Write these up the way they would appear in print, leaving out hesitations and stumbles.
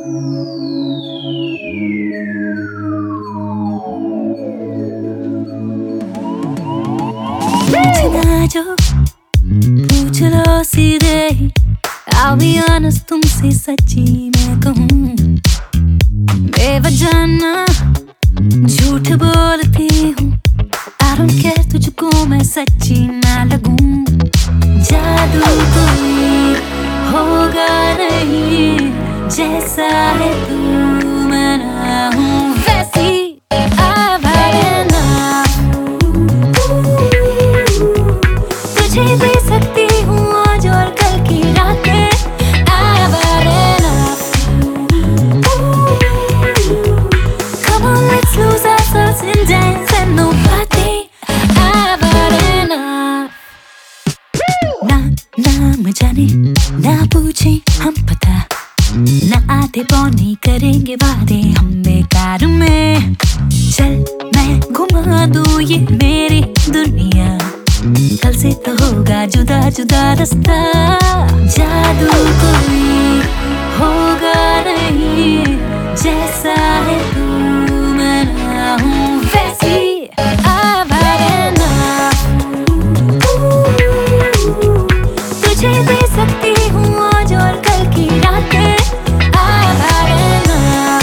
पूछना जो पूछ लो सीधे, I'll be honest तुमसे सच्ची मैं कहूँ, बेवजह ना झूठ बोलती हूँ। I don't care तुझको मैं सच्ची ना लगूं, जादू कोई होगा नहीं, जैसा है तू मैं ना हूँ वैसी आवाज़ ना। तुझे दे सकती हूँ आज और कल की रातें, आवाज़ ना। Come on let's lose ourselves in dance and no party, आवाज़ ना। ना नाम जाने ना पूछे हम पता, ना आते पौने करेंगे वादे हम बेकार में। चल मैं घुमा दूँ ये मेरी दुनिया, कल से तो होगा जुदा जुदा रास्ता, जादू कोई होगा नहीं, जैसा है तू मैं ना हूँ वैसी आवाज़ ना। तुझे दे सकती हूँ आज और कल की रातें, आवाज़ ना।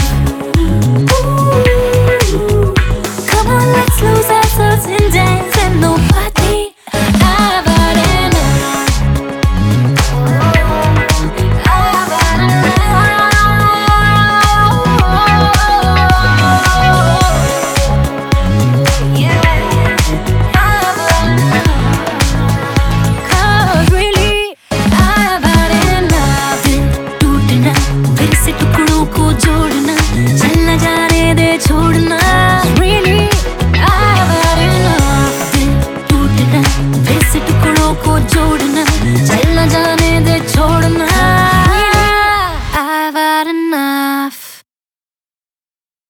Come on let's lose ourselves in dance and no party, आवाज़ ना। Cause really आवाज़ ना। दिल टूटना फिर से टुकड़ों को जोड़ना, चलना जाने दे छोड़ना, really आवाज़ ना। दिल टूटना फिर से टुकड़ों को जोड़ना, चलना